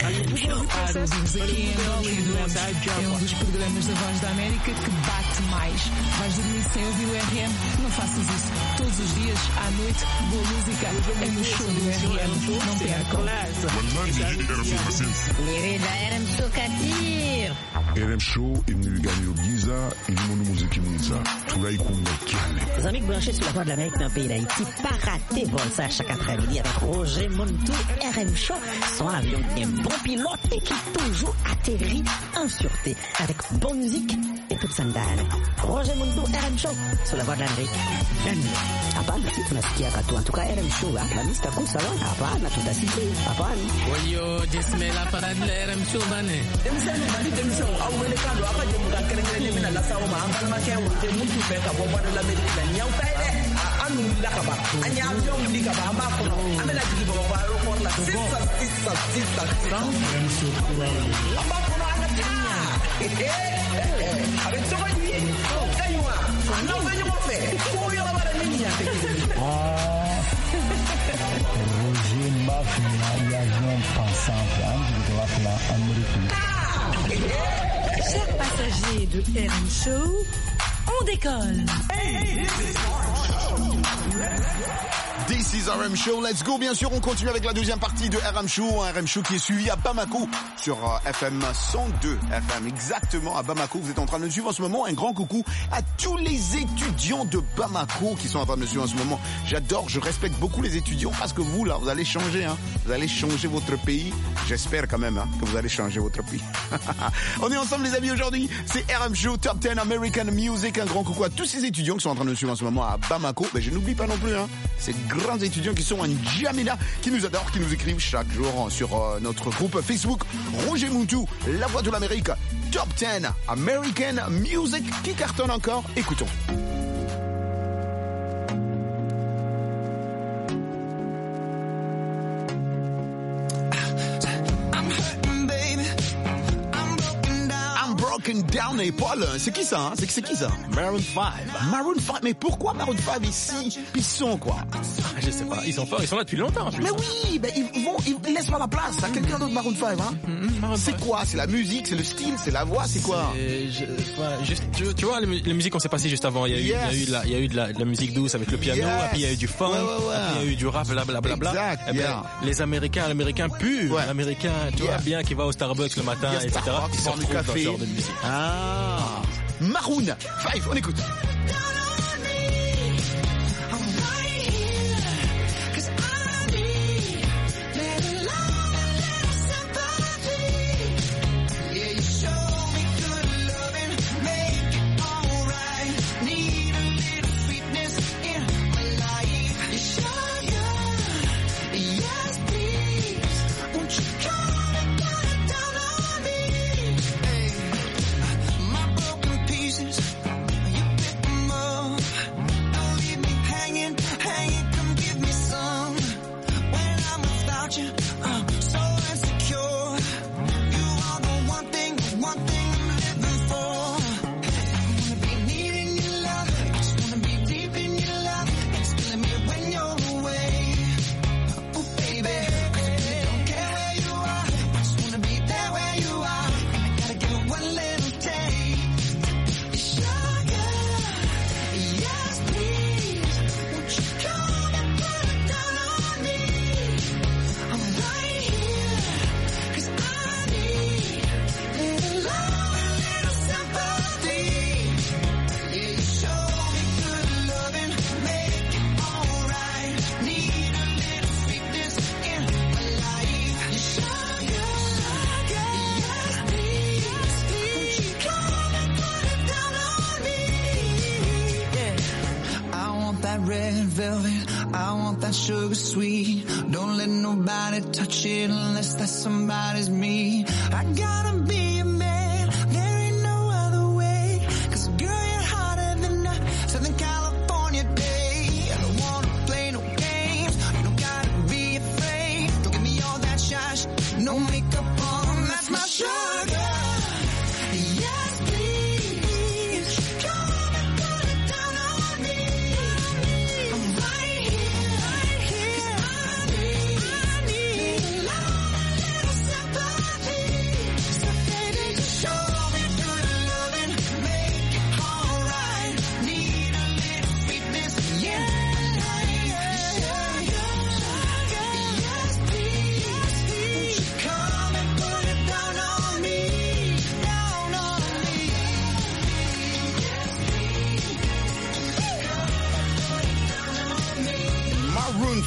Ouvimos aqui em Angola e adoramos. É um dos programas da Voz da América que bate mais. Vais dormir sem ouvir o RM? Não faças isso. Todos os dias, à noite, boa música é no show do RM. Não percam. Livrida RM Show Katir. RM Show est venu gagner au Giza et le monde musique Giza. Tout là, il compte Les amis branchés sur la Voix de l'Amérique dans le pays d'Haïti, pas rater Volsa chaque après-midi avec Roger Montou, RM Show, son avion qui est un bon pilote et qui toujours atterrit en sûreté avec bonne musique et toute sandale. Roger Montou, RM Show, sur la Voix de l'Amérique. Hapana, si tunasikia katu. En tout cas, RM Show, la mista kusa wana. Hapana, tutasikia. Hapana. Wayo, jismela parade la RM Show bane. Demisano, bani demisano. Awele kando, apa jemuka kerengere mina la sawo ma angala ma kewo. Te mutu beka bomba de l'Amérique la nyau pele. Anu la kaba. Anya avion li kaba amba kono. Amela jigi bomba aéroport la. Sisa. RM Show kura. Amba kono anga. Avec ce qu'on dit. Kaywa. Non, venez mon fait. Pour y avoir la ligne. Roger Mafia, l'avion passant en Amérique. Chers passagers de RM Show, on décolle. This is RM Show, let's go. Bien sûr, on continue avec la deuxième partie de RM Show, un RM Show qui est suivi à Bamako sur FM 102 FM. Exactement, à Bamako, vous êtes en train de me suivre en ce moment. Un grand coucou à tous les étudiants de Bamako qui sont en train de me suivre en ce moment. J'adore, je respecte beaucoup les étudiants parce que vous, là, vous allez changer, hein. Vous allez changer votre pays. J'espère quand même, hein, que vous allez changer votre pays. On est ensemble, les amis, aujourd'hui. C'est RM Show Top 10 American Music. Un grand coucou à tous ces étudiants qui sont en train de me suivre en ce moment à Bamako. Mais je n'oublie pas non plus, hein, ces grands étudiants qui sont en Djamena, qui nous adorent, qui nous écrivent chaque jour sur notre groupe Facebook Roger Montou, la voix de l'Amérique, Top 10 American Music, qui cartonne encore. Écoutons. Down et Paul, c'est qui ça, hein? C'est qui ça? Maroon 5. Maroon 5, mais pourquoi Maroon 5 ici? Ils sont quoi? Je sais pas, ils sont forts, ils sont là depuis longtemps. Mais oui, ben ils laissent pas la place à quelqu'un d'autre. Maroon 5, hein? C'est quoi? C'est la musique, c'est le style, c'est la voix, c'est quoi? Tu vois, les musiques on s'est passé juste avant. Il y a eu de la musique douce avec le piano, et puis il y a eu du funk, et puis il y a eu du rap, blablabla. Exact. Et ben, l'américain pur, l'américain, tu vois bien, qui va au Starbucks le matin, etc. Qui se retrouve dans ce genre de musique. Ah, Maroon 5, on écoute. Sugar sweet, don't let nobody touch it unless that somebody's me. I gotta be a man, there ain't no other way. 'Cause girl, you're hotter than a Southern California day. I don't wanna play no games, you don't gotta be afraid. Don't give me all that shush, no makeup on, that's my sugar. Yes, please, come and put it down on me. I'm right here.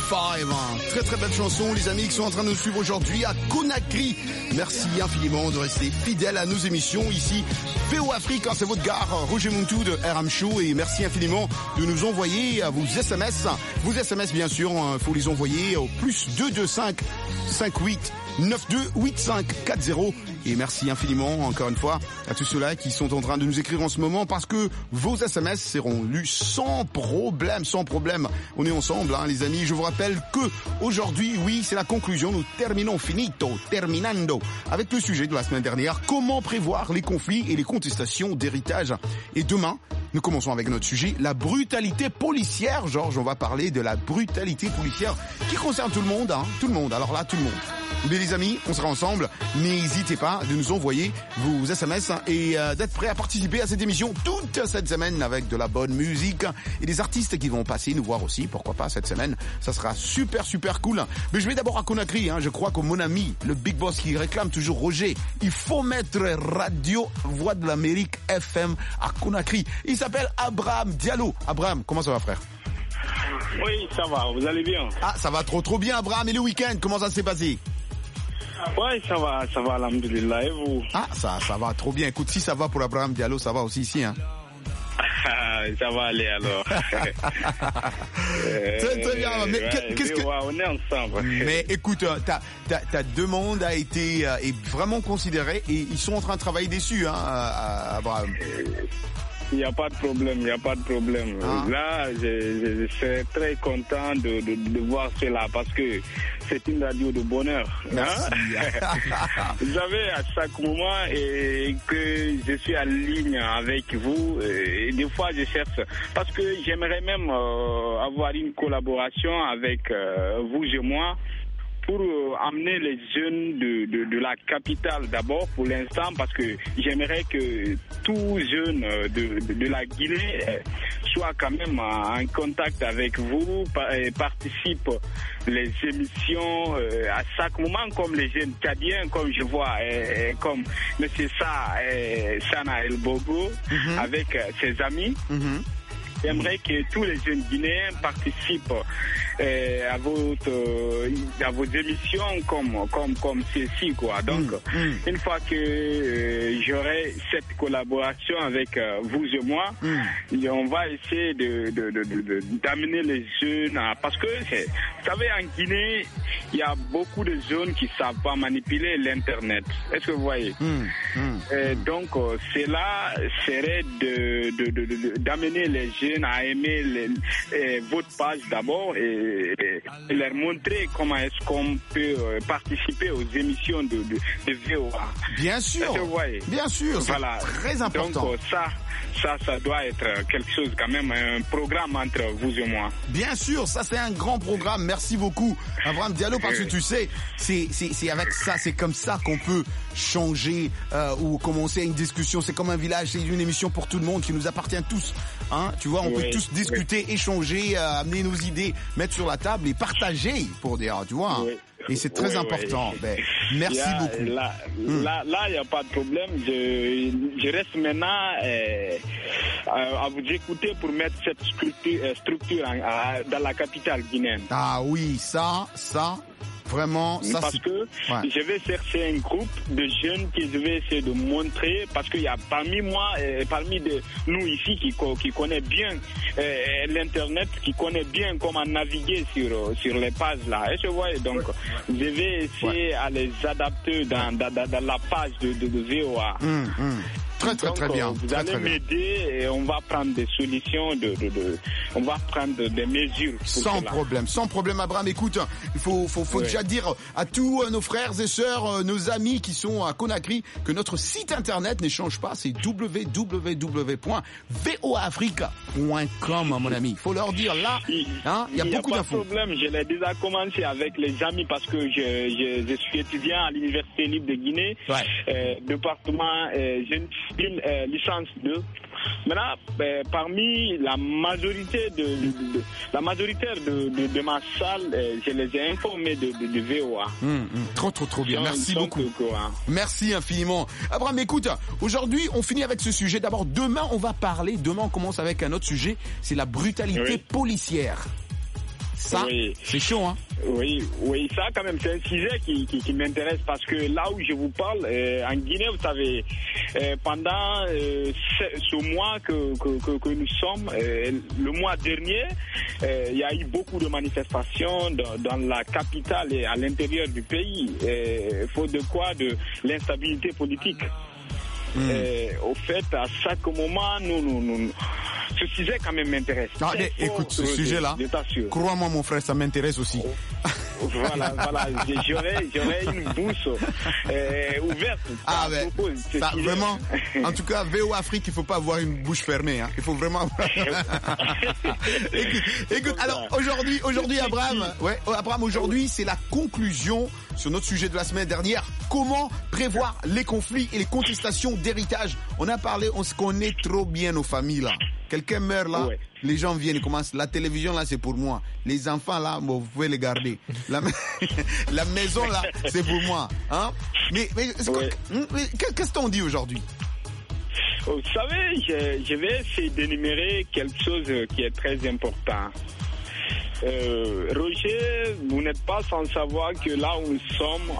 5. Très très belle chanson, les amis qui sont en train de nous suivre aujourd'hui à Conakry. Merci infiniment de rester fidèles à nos émissions ici. VO Afrique, c'est votre gare, Roger Montou de RM Show, et merci infiniment de nous envoyer vos SMS. Vos SMS, bien sûr, faut les envoyer au plus 225 58 92 85 40. Et merci infiniment, encore une fois, à tous ceux-là qui sont en train de nous écrire en ce moment, parce que vos SMS seront lus sans problème, sans problème. On est ensemble, hein, les amis. Je vous rappelle que aujourd'hui, oui, c'est la conclusion. Nous terminons, terminando, avec le sujet de la semaine dernière. Comment prévoir les conflits et les contestations d'héritage. Et demain, nous commençons avec notre sujet, la brutalité policière. Georges, on va parler de la brutalité policière qui concerne tout le monde, hein, tout le monde. Alors là, tout le monde. Mais les amis, on sera ensemble. N'hésitez pas de nous envoyer vos SMS et d'être prêts à participer à cette émission toute cette semaine avec de la bonne musique et des artistes qui vont passer nous voir aussi. Pourquoi pas cette semaine? Ça sera super super cool. Mais je vais d'abord à Conakry. Hein. Je crois que mon ami, le Big Boss qui réclame toujours Roger, il faut mettre Radio Voix de l'Amérique FM à Conakry. Il s'appelle Abraham Diallo. Abraham, comment ça va, frère? Oui, ça va. Vous allez bien? Ah, ça va trop bien, Abraham. Et le week-end, comment ça s'est passé? Ouais, ça va, alhamdoulilah. Et vous? Ah, ça va trop bien. Écoute, si ça va pour Abraham Diallo, ça va aussi ici, hein. Ça va aller alors. Très bien. Mais qu'est-ce que... on est ensemble. Mais écoute, ta demande a été est vraiment considérée et ils sont en train de travailler dessus, hein, Abraham. Il n'y a pas de problème. Ah. Là, je serais très content de voir cela parce que c'est une radio de bonheur. Merci. Hein? Vous savez, à chaque moment et que je suis en ligne avec vous, et des fois je cherche, parce que j'aimerais même avoir une collaboration avec vous et moi, pour amener les jeunes de la capitale d'abord pour l'instant, parce que j'aimerais que tous jeunes de la Guinée soient quand même en contact avec vous et participent les émissions à chaque moment, comme les jeunes Tchadiens, comme je vois, comme M. Sana El Bogo avec ses amis. J'aimerais que tous les jeunes Guinéens participent à vos émissions comme ceci, quoi. Donc, une fois que j'aurai cette collaboration avec vous et moi, on va essayer d'amener les jeunes parce que, vous savez, en Guinée, il y a beaucoup de jeunes qui savent pas manipuler l'Internet. Est-ce que vous voyez? Donc, cela serait d'amener les jeunes à aimer votre page d'abord et leur montrer comment est-ce qu'on peut participer aux émissions de VOA. Bien sûr. Bien sûr. Voilà. Très important. Donc ça doit être quelque chose quand même, un programme entre vous et moi. Bien sûr, ça c'est un grand programme. Merci beaucoup, Abraham Diallo, parce que tu sais, c'est avec ça, c'est comme ça qu'on peut changer ou commencer une discussion. C'est comme un village, c'est une émission pour tout le monde qui nous appartient tous. Hein, tu vois, on peut tous discuter, échanger, amener nos idées, mettre sur la table et partager, pour dire, tu vois. Hein. Et c'est très important. Ben, merci beaucoup. Là, il n'y a pas de problème. Je reste maintenant à vous écouter pour mettre cette structure dans la capitale guinéenne. Ah oui, ça, vraiment, ça parce que je vais chercher un groupe de jeunes que je vais essayer de montrer, parce qu'il y a parmi moi, parmi nous ici qui connaît bien l'internet, qui connaît bien comment naviguer sur les pages là. Et je vois, donc je vais essayer à les adapter dans la page de VOA. Très bien. Vous allez m'aider et on va prendre des solutions, on va prendre des mesures. Sans problème, Abraham. Écoute, il faut déjà dire à tous nos frères et sœurs, nos amis qui sont à Conakry, que notre site internet ne change pas. C'est www.voafrica.com, mon ami. Il faut leur dire là, il y a beaucoup d'infos. Il n'y a pas de problème. Je l'ai déjà commencé avec les amis parce que je suis étudiant à l'Université libre de Guinée, département licence 2. Maintenant, parmi la majorité de ma salle, je les ai informés de VOA. Trop bien. Merci beaucoup. Merci infiniment. Abraham, écoute, aujourd'hui, on finit avec ce sujet. D'abord, demain, on commence avec un autre sujet. C'est la brutalité policière. Ça, c'est chaud, hein. Oui, ça quand même, c'est un sujet qui m'intéresse parce que là où je vous parle, en Guinée, vous savez, pendant ce mois que nous sommes, le mois dernier, il y a eu beaucoup de manifestations dans la capitale et à l'intérieur du pays, faute de quoi, de l'instabilité politique. Au fait, à chaque moment, ce sujet quand même m'intéresse. Ah, écoute, ce sujet-là, crois-moi mon frère, ça m'intéresse aussi. Voilà, j'aurais une bouche ouverte. Ah ben, ça, vraiment, en tout cas, VO Afrique, il faut pas avoir une bouche fermée, hein. Il faut vraiment écoute, alors aujourd'hui Abraham, aujourd'hui, c'est la conclusion sur notre sujet de la semaine dernière. Comment prévoir les conflits et les contestations d'héritage? On a parlé, on se connaît trop bien nos familles là. Quelqu'un meurt là, les gens viennent, ils commencent. La télévision là, c'est pour moi. Les enfants là, bon, vous pouvez les garder. La maison là, c'est pour moi. Hein? Mais qu'est-ce qu'on dit aujourd'hui? Vous savez, je vais essayer d'énumérer quelque chose qui est très important. Roger, vous n'êtes pas sans savoir que là où nous sommes,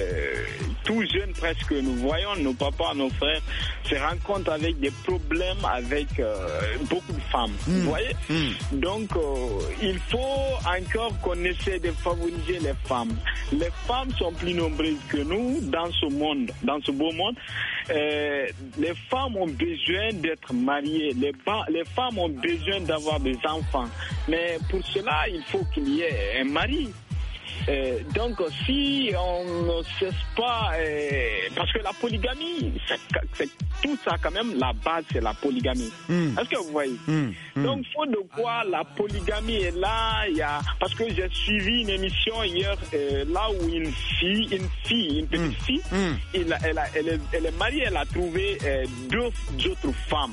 tout jeunes presque, nous voyons nos papas, nos frères se rencontrent avec des problèmes avec beaucoup de femmes. Vous voyez? Donc, il faut encore qu'on essaie de favoriser les femmes. Les femmes sont plus nombreuses que nous dans ce monde, dans ce beau monde. Les femmes ont besoin d'être mariées. Les femmes ont besoin d'avoir des enfants. Mais pour cela, il faut qu'il y ait un mari. Donc si on ne cesse pas, parce que la polygamie, c'est tout ça quand même, la base c'est la polygamie. Est-ce que vous voyez? Donc faut de quoi la polygamie est là, parce que j'ai suivi une émission hier, là où une petite fille, elle est mariée, elle a trouvé deux autres femmes.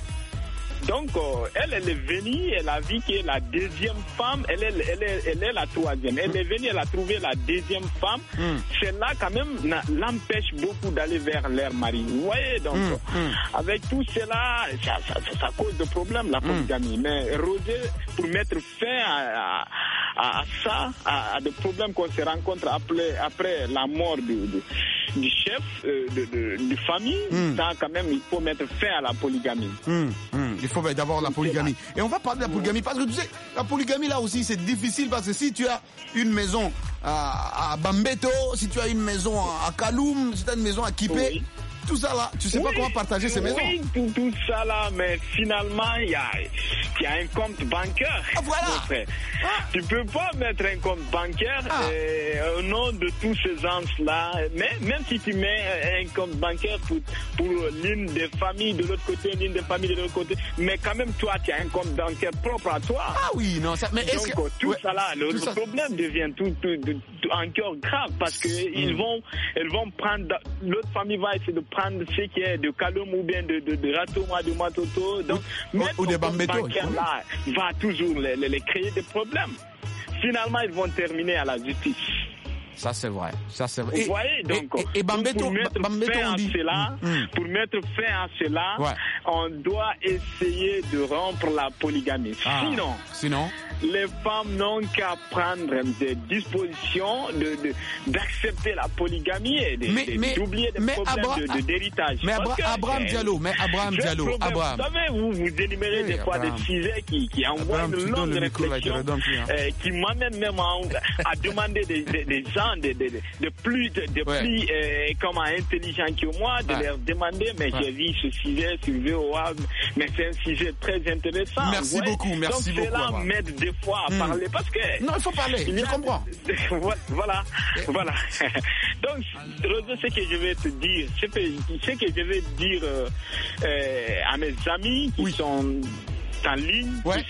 Donc, elle est venue, elle a vu que la deuxième femme, elle est la troisième. Elle est venue, elle a trouvé la deuxième femme. Celle-là, quand même, l'empêche beaucoup d'aller vers leur mari. Vous voyez, donc, avec tout cela, ça cause de problèmes, la polygamie. Mais Roger, pour mettre fin à ça, à des problèmes qu'on se rencontre après la mort du chef de famille, ça, quand même, il faut mettre fin à la polygamie. Il faut d'abord la polygamie. Et on va parler de la polygamie parce que tu sais, la polygamie là aussi c'est difficile parce que si tu as une maison à Bambeto, si tu as une maison à Kaloum, si tu as une maison à Kipé, tout ça là, tu sais pas comment partager ces maisons. Oui, tout ça là, mais finalement il y a un compte bancaire. Ah voilà. Tu peux pas mettre un compte bancaire au nom de tous ces gens là. Mais même si tu mets un compte bancaire pour l'une des familles de l'autre côté, l'une des familles de l'autre côté, mais quand même toi tu as un compte bancaire propre à toi. Ah oui, non, ça. Mais donc tout ça là, le problème devient tout encore grave parce que elles vont prendre, l'autre famille va essayer de prendre ce qui est de Kaloum ou bien de Ratoma, de Matoto. Donc, ou de Bambeto. Là va toujours les créer des problèmes. Finalement, ils vont terminer à la justice. Ça c'est vrai. Vous voyez, donc, et Bambeto, pour mettre fin à cela, on doit essayer de rompre la polygamie. Sinon, les femmes n'ont qu'à prendre des dispositions d'accepter la polygamie et d'oublier des problèmes d'héritage. Mais Abraham Diallo, Vous savez, vous énumérez des fois des sujets qui envoient une longue réflexion, qui m'amènent même à demander des gens de plus intelligents que moi, de leur demander, mais j'ai vu ce sujet sur VOA, mais c'est un sujet très intéressant. Merci beaucoup. Donc cela m'aide des fois à parler, parce que... Non, il faut parler, je comprends. Voilà. Donc, Roger, ce que je vais te dire, ce que je vais dire à mes amis qui sont en ligne,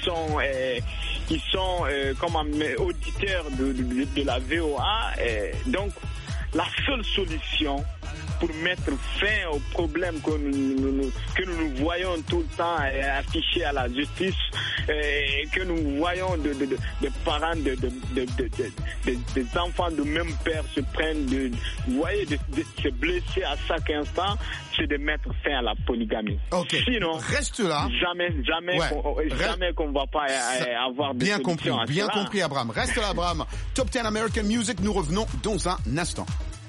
qui sont comme auditeurs de la VOA. Donc, la seule solution pour mettre fin aux problèmes que nous voyons tout le temps affichés à la justice, que nous voyons des parents, des enfants de même père se prennent de se blesser à chaque instant, c'est de mettre fin à la polygamie. Okay. Sinon, reste là. Jamais qu'on va pas avoir de solution à bien cela. compris, Abraham. Reste là, Abraham. Top 10 American Music, nous revenons dans un instant.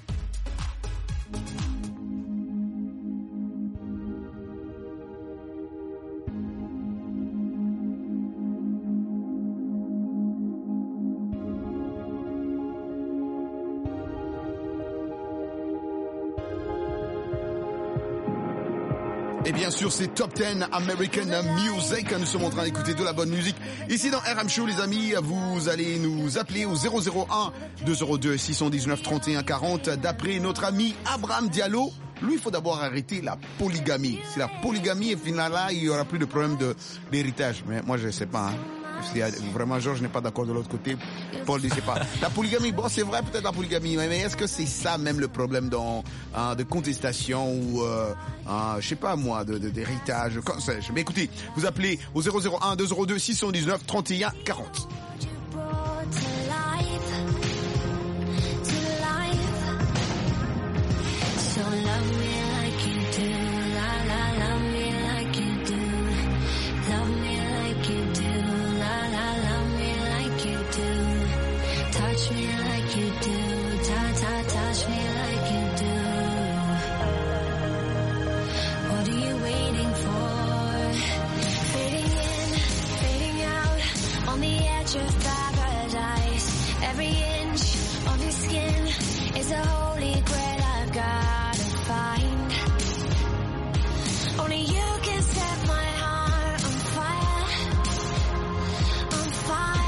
Et bien sûr, c'est Top 10 American Music. Nous sommes en train d'écouter de la bonne musique. Ici dans RM Show, les amis, vous allez nous appeler au 001 202 619 31 40. D'après notre ami Abraham Diallo, lui, il faut d'abord arrêter la polygamie. Si la polygamie est finale là, il y aura plus de problème d'héritage. Mais moi, je ne sais pas. Hein. Vraiment, Georges n'est pas d'accord de l'autre côté. Paul ne sait pas. La polygamie, bon, c'est vrai peut-être la polygamie, mais est-ce que c'est ça même le problème de contestation ou, je sais pas moi, d'héritage, quand sais-je. Mais écoutez, vous appelez au 001 202 619 31 40. Touch me like you do, touch me like you do. What are you waiting for? Fading in, fading out, on the edge of paradise. Every inch of your skin is a holy grail I've gotta find. Only you can set my heart on fire, on fire.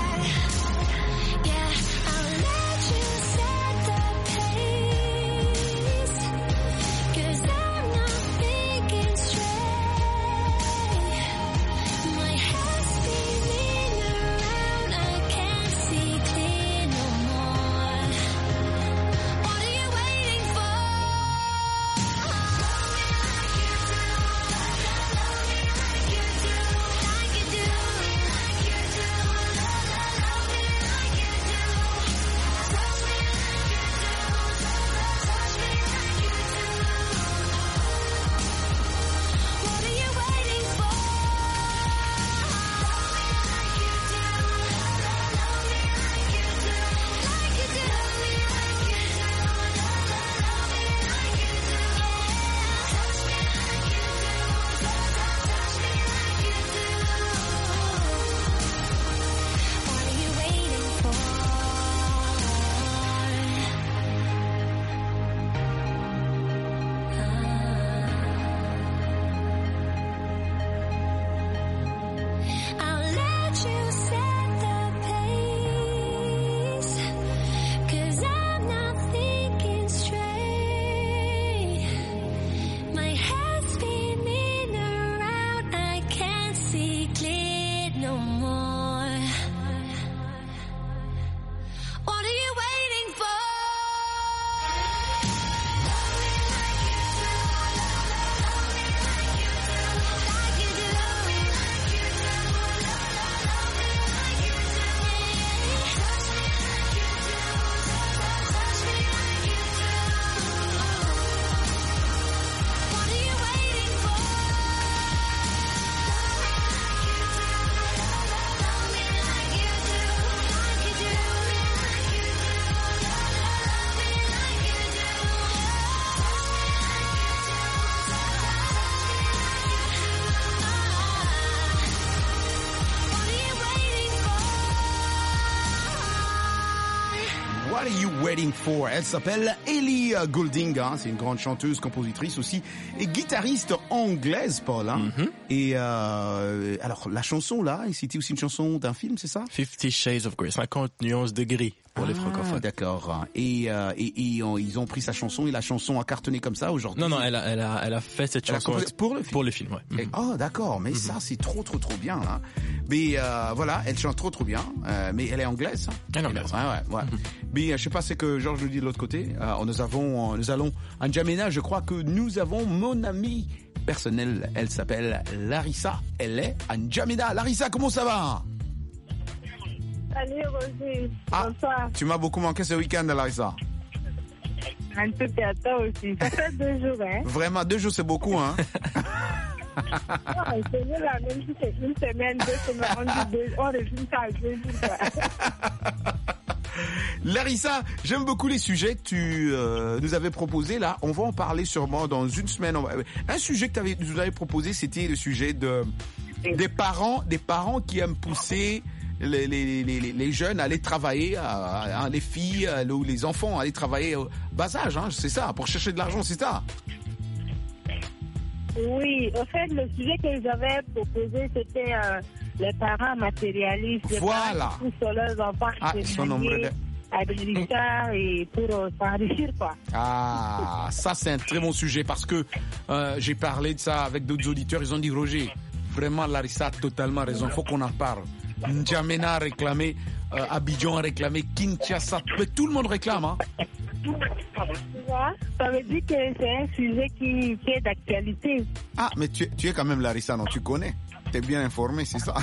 What are you waiting for? Elle s'appelle Ellie Goulding, hein, c'est une grande chanteuse, compositrice aussi, et guitariste anglaise, Paul. Hein. Mm-hmm. Et alors la chanson là, c'était aussi une chanson d'un film, c'est ça? 50 Shades of Grey, 50 nuances de gris pour les francophones. D'accord. Et ils ont pris sa chanson et la chanson a cartonné comme ça aujourd'hui. Non, elle a fait cette chanson pour le film, ouais. Et, oh d'accord, mais ça c'est trop bien là. Mais voilà, elle chante trop bien, mais elle est anglaise. Elle est anglaise. Ouais. Mais je sais pas, c'est que Georges nous dit de l'autre côté. Nous allons à N'Djamena, je crois que nous avons mon ami personnel. Elle s'appelle Larissa. Elle est à N'Djamena. Larissa, comment ça va? Salut Roger. Bonsoir. Tu m'as beaucoup manqué ce week-end, Larissa. Un peu à toi aussi. Ça fait 2 jours, hein? Vraiment, 2 jours, c'est beaucoup, hein? Non, c'est mieux la même chose, c'est 1 semaine, 2 semaines, on résume ça à 2 jours, quoi. Larissa, j'aime beaucoup les sujets que tu nous avais proposés là. On va en parler sûrement dans 1 semaine. Un sujet que tu nous avais proposé, c'était le sujet des parents qui aiment pousser les jeunes à aller travailler, les filles ou les enfants à aller travailler au bas âge, hein, c'est ça, pour chercher de l'argent, c'est ça. Oui, en fait, le sujet que j'avais proposé, c'était les parents matérialistes, les parents qui poussent leurs enfants à des richards et pour s'enrichir, quoi. Ah, ça c'est un très bon sujet parce que j'ai parlé de ça avec d'autres auditeurs, ils ont dit Roger, vraiment Larissa a totalement raison, faut qu'on en parle. N'Djamena a réclamé, Abidjan a réclamé, Kinshasa, mais tout le monde réclame, hein. Ça veut dire que c'est un sujet qui est d'actualité. Ah, mais tu es quand même Larissa, non? Tu connais? T'es bien informé, c'est ça?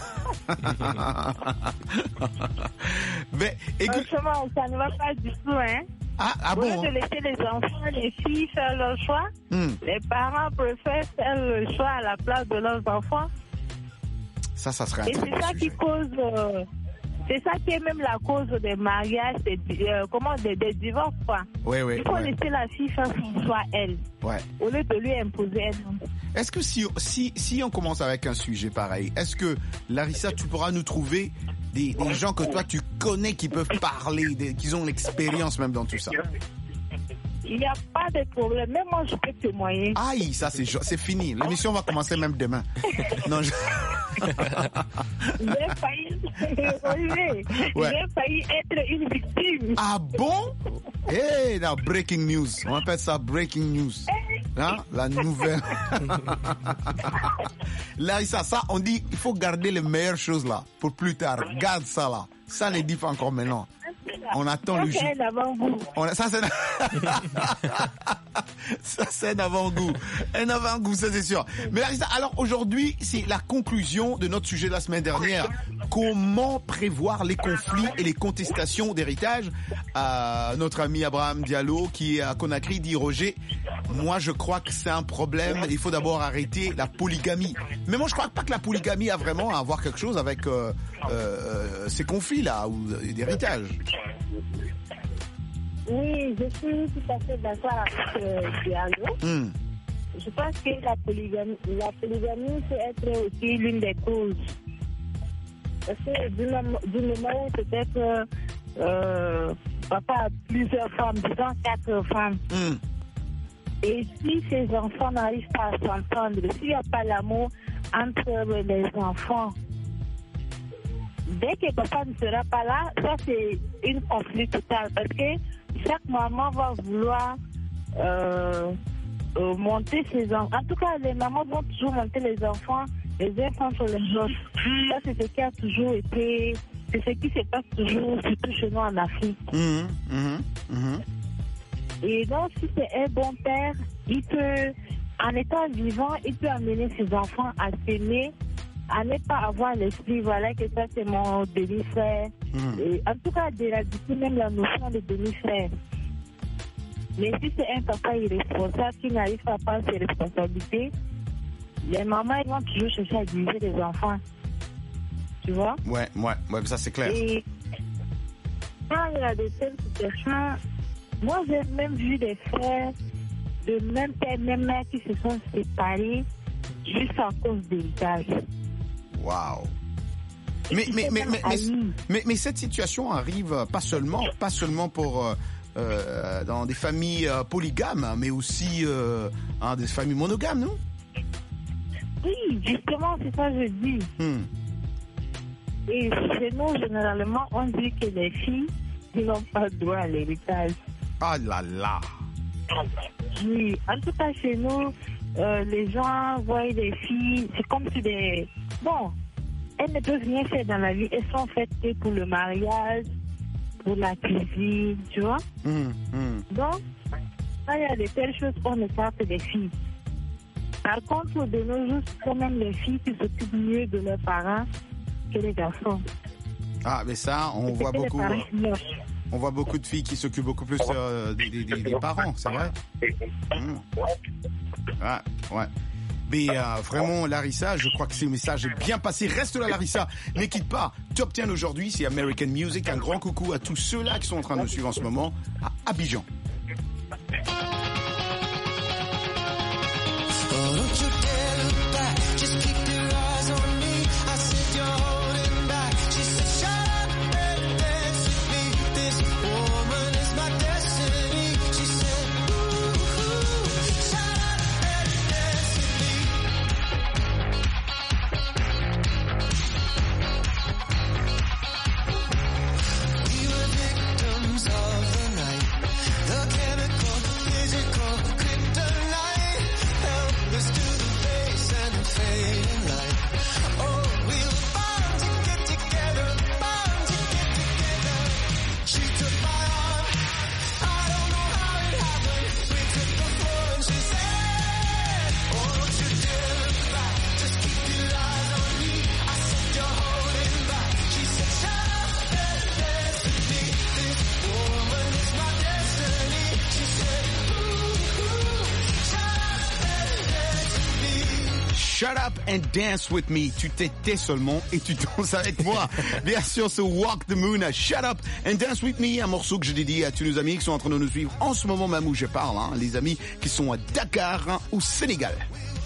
Mais, écoute... Franchement, ça ne va pas du tout, hein? Ah bon? Au lieu de laisser les enfants, les filles faire leur choix, les parents préfèrent faire le choix à la place de leurs enfants. Ça serait un Et c'est ça qui cause... c'est ça qui est même la cause des mariages, des divorces, quoi. Oui, il faut laisser la fille faire son choix, elle. Ouais. Au lieu de lui imposer elle. Est-ce que si on commence avec un sujet pareil, est-ce que, Larissa, tu pourras nous trouver des gens que toi tu connais qui peuvent parler, qui ont l'expérience même dans tout ça? Il n'y a pas de problème. Même moi, je peux témoigner. Aïe, ça c'est fini. L'émission va commencer même demain. Non, J'ai failli être une victime. Ah bon? Hey, now breaking news. On appelle ça breaking news. Hein? La nouvelle. Larissa, ça, on dit, il faut garder les meilleures choses là pour plus tard. Garde ça là. Ça ne dit pas encore maintenant. On attend le jour. Ça, c'est un avant-goût. Ça, c'est un avant-goût. Un avant-goût, ça, c'est sûr. Mais Larissa, alors aujourd'hui, c'est la conclusion de notre sujet de la semaine dernière. Comment prévoir les conflits et les contestations d'héritage? Notre ami Abraham Diallo, qui est à Conakry, dit Roger, moi, je crois que c'est un problème. Il faut d'abord arrêter la polygamie. Mais moi, je crois pas que la polygamie a vraiment à voir quelque chose avec ces conflits-là ou d'héritage. Oui, je suis tout à fait d'accord avec Diallo. Je pense que la polygamie peut être aussi l'une des causes. Parce que du moment où peut-être papa a plusieurs femmes, disons 4 femmes, et si ces enfants n'arrivent pas à s'entendre, s'il n'y a pas l'amour entre les enfants, dès que papa ne sera pas là, ça c'est une conflit totale parce que chaque maman va vouloir monter ses enfants. En tout cas, les mamans vont toujours monter les enfants les uns contre les autres. Ça, c'est ce qui a toujours été... C'est ce qui se passe toujours, surtout chez nous en Afrique. Et donc, si c'est un bon père, il peut, en étant vivant, il peut amener ses enfants à s'aimer, à ne pas avoir l'esprit, voilà, que ça c'est mon demi-frère. En tout cas, d'éradiquer même la notion de demi-frère. Mais si c'est un papa irresponsable qui n'arrive pas à prendre ses responsabilités, les mamans ils vont toujours chercher à diviser les enfants. Tu vois? Ouais, ça c'est clair. Et quand il y a de telles situations, moi j'ai même vu des frères de même père, même mère qui se sont séparés juste à cause d'héritage. Waouh. Mais cette situation arrive pas seulement pour dans des familles polygames, mais aussi dans des familles monogames, non? Oui, justement, c'est ça que je dis. Et chez nous, généralement, on dit que les filles n'ont pas droit à l'héritage. Ah là là. Oui, en tout cas, chez nous, les gens voient les filles, c'est comme si des... Bon, elles ne peuvent rien faire dans la vie. Elles sont faites que pour le mariage, pour la cuisine, tu vois. Donc, quand il y a de telles choses, on écarte les filles. Par contre, de nos jours, c'est quand même les filles qui s'occupent mieux de leurs parents que les garçons. Ah, mais ça, on voit beaucoup. On voit beaucoup de filles qui s'occupent beaucoup plus des parents, c'est vrai. Ouais. Mais vraiment, Larissa, je crois que ce message est bien passé. Reste là, Larissa. Ne quitte pas. Top 10 aujourd'hui, c'est American Music. Un grand coucou à tous ceux-là qui sont en train de nous suivre en ce moment à Abidjan. Shut up and dance with me. Tu t'étais seulement et tu danses avec moi. Bien sûr, ce Walk the Moon, Shut up and dance with me, un morceau que je dédie à tous nos amis qui sont en train de nous suivre en ce moment même où je parle, hein, les amis qui sont à Dakar, hein, au Sénégal.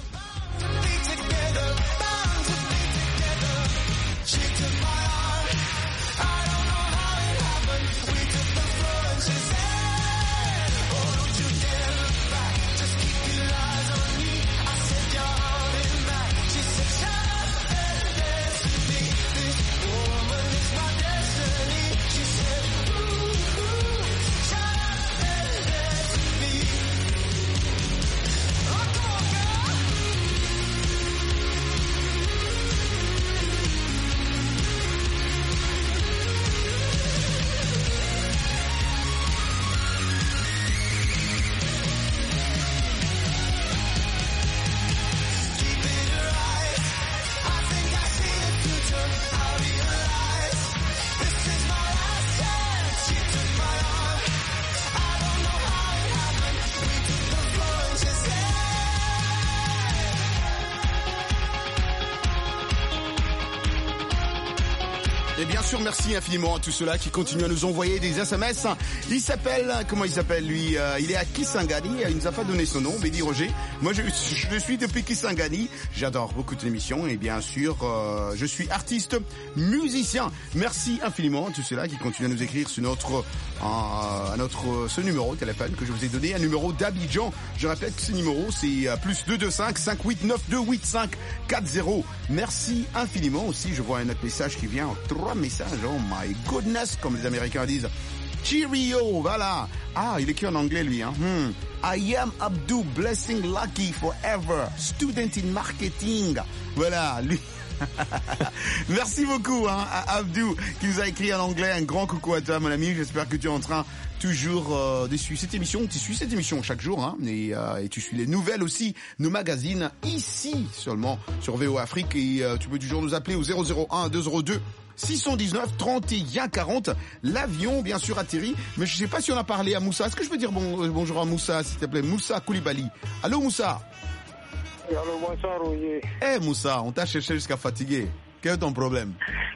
Et bien sûr, merci infiniment à tous ceux-là qui continuent à nous envoyer des SMS. Il s'appelle, comment il s'appelle lui? Il est à Kisangani, il nous a pas donné son nom, Bédi Roger. Moi, je suis depuis Kisangani. J'adore beaucoup de l'émission et bien sûr, je suis artiste, musicien. Merci infiniment à tous ceux-là qui continuent à nous écrire sur ce numéro de téléphone que je vous ai donné, un numéro d'Abidjan. Je répète que ce numéro, c'est plus 225 589 285 40. Merci infiniment aussi. Je vois un autre message qui vient, 3 messages. Oh my goodness, comme les Américains disent. Cheerio, voilà. Ah, il écrit en anglais lui. Hein. I am Abdou, blessing lucky forever, student in marketing. Voilà, lui. Merci beaucoup hein, à Abdou qui nous a écrit en anglais. Un grand coucou à toi mon ami, j'espère que tu es en train toujours de suivre cette émission. Tu suis cette émission chaque jour hein, et tu suis les nouvelles aussi, nos magazines ici seulement sur VO Afrique et tu peux toujours nous appeler au 001 202 619 31 40. L'avion bien sûr atterri, mais je sais pas si on a parlé à Moussa. Est-ce que je peux dire bonjour à Moussa s'il te plaît? Moussa Koulibaly. Allô Moussa? Allô, bonsoir, Roger. Eh Moussa, on t'a cherché jusqu'à fatigué. Quel est ton problème?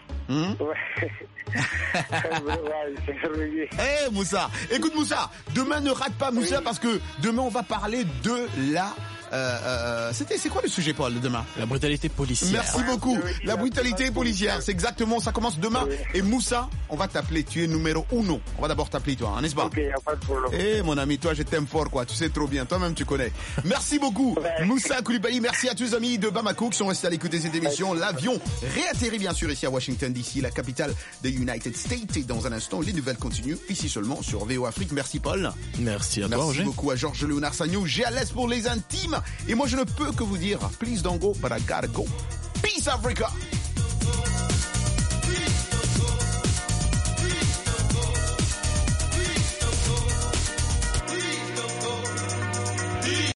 Eh Moussa, écoute Moussa, demain ne rate pas Moussa parce que demain on va parler de la... c'est quoi le sujet Paul de demain? La brutalité policière. Merci beaucoup. La brutalité policière, c'est exactement, ça commence demain. Et Moussa, on va t'appeler, tu es numéro 1. On va d'abord t'appeler toi, n'est-ce pas? Ok, y a pas de problème. Eh mon ami, toi je t'aime fort quoi, tu sais trop bien, toi-même tu connais. Merci beaucoup Moussa Koulibaly, merci à tous les amis de Bamako qui sont restés à l'écouter cette émission. L'avion réatterrit bien sûr ici à Washington DC, la capitale des United States. Et dans un instant, les nouvelles continuent ici seulement sur VO Afrique. Merci Paul. Merci à toi Merci beaucoup à Georges Léonard Sagnou, GLS pour les intimes. Et moi je ne peux que vous dire, please don't go, but I gotta go. Peace Africa.